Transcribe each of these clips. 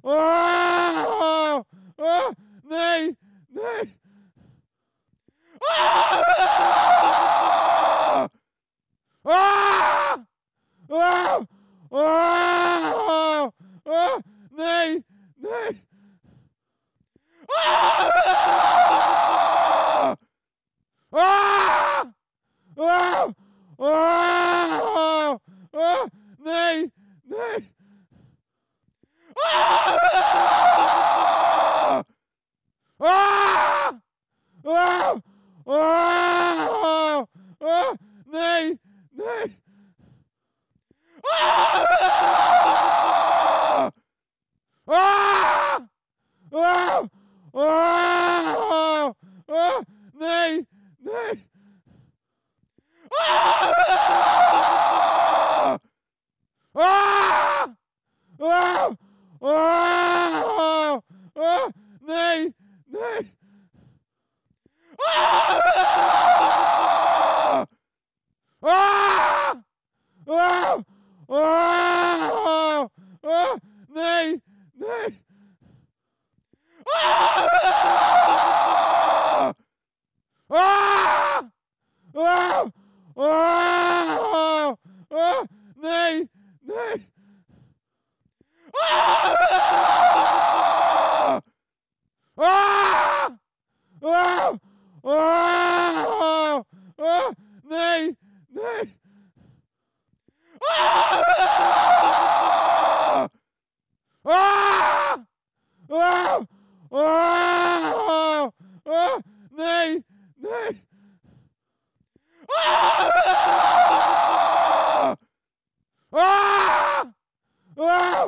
Oh! Oh! Nee! Nee! Ah! Ah! Ah! Ah! Ah! Nee! Nee! Ah! Ah! Ah! Ah! Ah! Nee! Nee! Ah! Ah! Ah! Ah! Ah! Nee! Nee! Ah! Ah! Ah! Ah! Ah! Nee! Nee! Ah! Ah! Ah! Ah! Ah! Nee! Nee! Ah! Ah! Ah! Ah! Ah! Nee! Nee! Ah! Ah! Ah! Ah! Ah! Nee! Nee! Ah! Ah! Ah! Ah! Ah! Nee! Nee! Ah! Ah! Ah! Ah! Ah! Nee! Nee! Ah! Ah! Ah!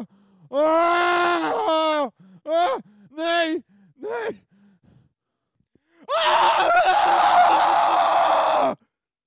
Ah! Ah! Nee! Nee! Ah!